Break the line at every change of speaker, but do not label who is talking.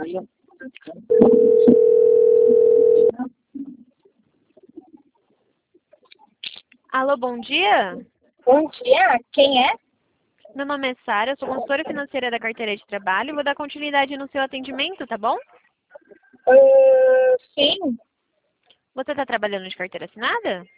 Alô, bom dia.
Bom dia, quem é?
Meu nome é Sara, eu sou consultora financeira da carteira de trabalho e vou dar continuidade no seu atendimento, tá bom?
Sim,
Você está trabalhando de carteira assinada?